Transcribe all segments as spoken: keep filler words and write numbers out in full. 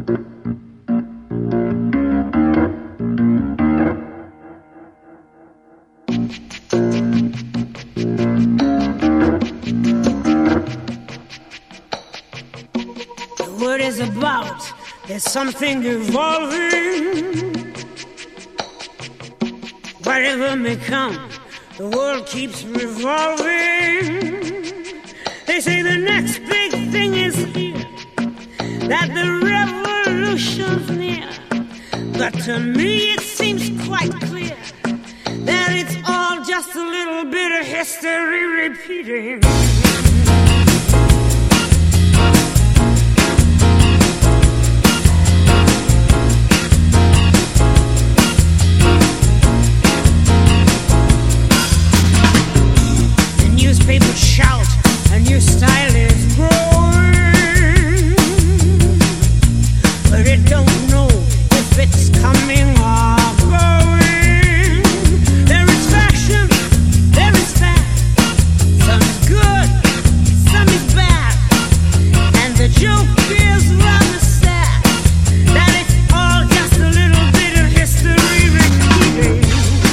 What is about? There's something evolving. Whatever may come, the world keeps revolving. They say the next big thing is here, that the revolution's near. But to me it seems quite clear that it's all just a little bit of history repeating. People shout, a new style is growing, but it don't know if it's coming or going. There is fashion, there is fat, some is good, some is bad, and the joke is rather sad, that it's all just a little bit of history repeating.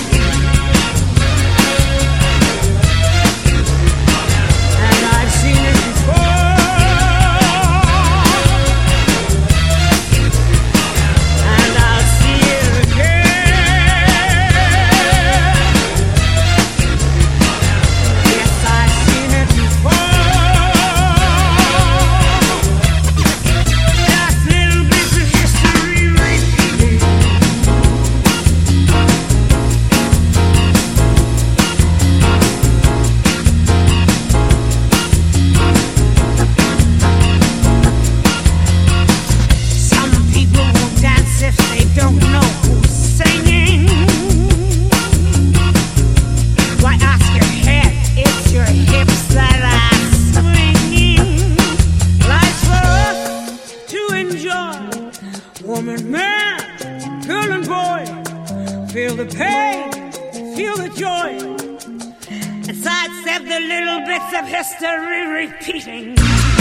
Woman, man, girl and boy, feel the pain, feel the joy, and sidestep the little bits of history repeating.